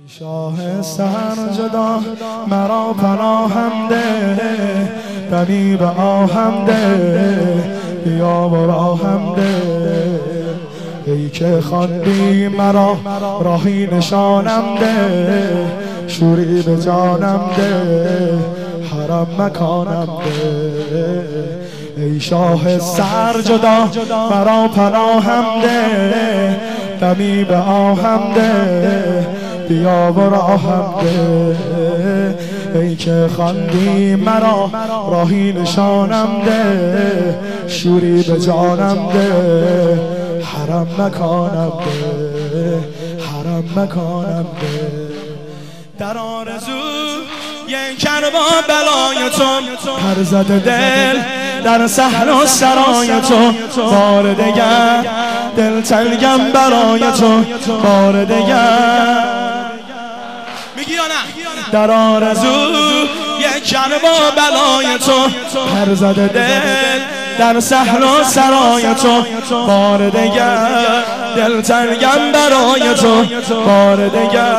شاه سرجدا مرا پناهم ده، دمی به آهم ده، بیا و راهم ده. ای که خواندی مرا راهی نشانم ده، شوری به جانم ده، حرم مکانم ده. ای شاه سرجدا مرا پناهم ده، دمی به آهم ده، بیا و راهم ده. ای که خواندی مرا راهی نشانم ده، شوری به جانم ده، حرم مکانم ده، حرم مکانم ده. در آرزو یک کربا بلای تو، پر زده دل در صحرا سرای تو. بار دگر دل تنگم برای تو، بار دگر میگی یا نه؟ در آرزو یک کربا بلای تو، پر زده دل در صحرا سرای تو. بار دگر دل تنگم برای تو، بار دگر.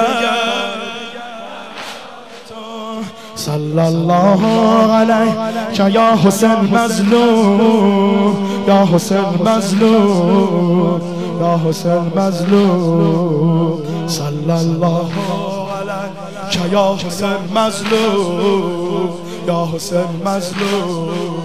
صلی الله علیک یا حسین مظلوم، یا حسین مظلوم، یا حسین مظلوم. صلی الله علیک یا حسین مظلوم، یا حسین مظلوم.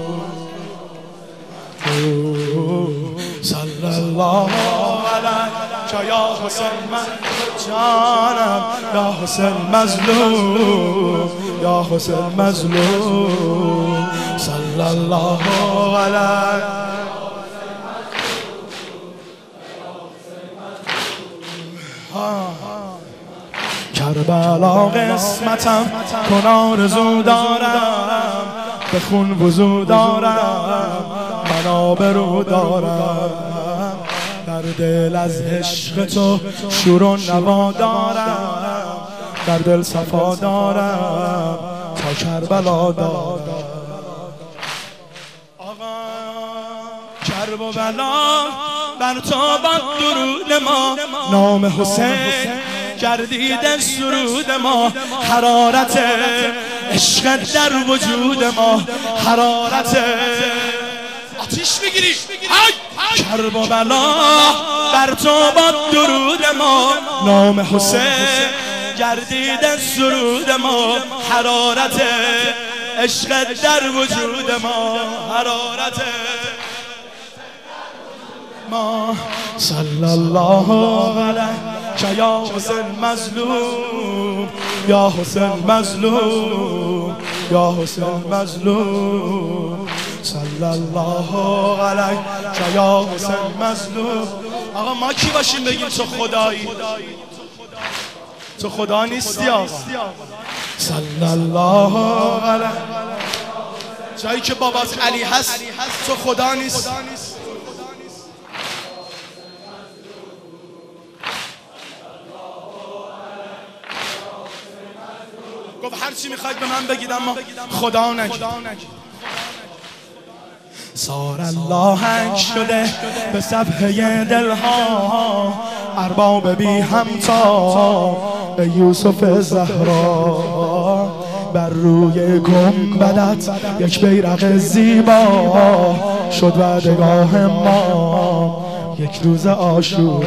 صلی الله علیک یا حسین جانم، یا حسین مظلوم، یا حسین مظلوم. صلی الله علیک کربلا قسمتم کن آرزو دارم، به خون وضو دارم، من آبرو دارم. در دل از عشق تو شور و نوا دارم، در دل صفا دارم تا کربلا دارم. آقا کرب و بلا بر تو باد درود ما، نام حسین گردیده سرود ما. حرارت عشق در وجود ما، حرارت آتیش بگیری. کرب و بلا بر تو باد درود ما، نام حسین گردیده سرود ما. حرارت عشق در وجود ما، حرارت ما. صلی الله علیک یا حسین مظلوم، یا حسین مظلوم، یا حسین مظلوم. صلی الله علیک یا حسین مظلوم. آقا ما کی باشیم بگیم تو خدایی؟ تو خدا نیستی آقا. صلی الله علیک جایی که بابات علی هست تو خدا نیست. گفت هر چی میخواید به من بگید اما خدا نگید. سار الله شده به صفحه دلها، ارباب بی همتا به یوسف زهرا. بر روی گنبدت یک بیرق زیبا، شد وعدگاه ما یک روز عاشورا.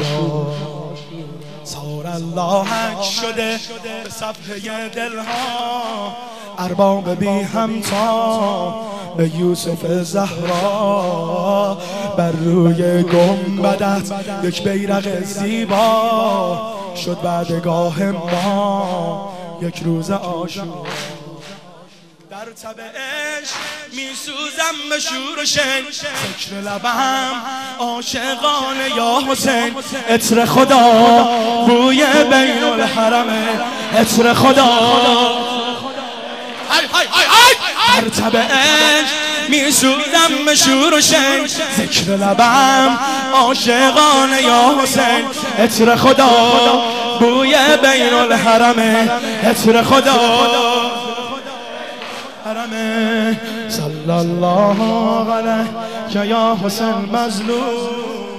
سار الله شده به صفحه دلها، ارباب بی همتا به یوسف زهرا. بر روی گنبدت یک بیرق زیبا، شد بعدگاه ما یک روز عاشورا. در تب عشق میسوزم به شور و شن، فکر لبم عاشقانه یا حسین. عطر خدا بوی بین الحرمه، عطر خدا. در تب عشق میسوزم به شور و شن، ذکر لبم عاشقانه یا حسین. عطر خدا بوی بین الحرمه، عطر خدا حرمه. صلی الله علیک یا حسین مظلوم.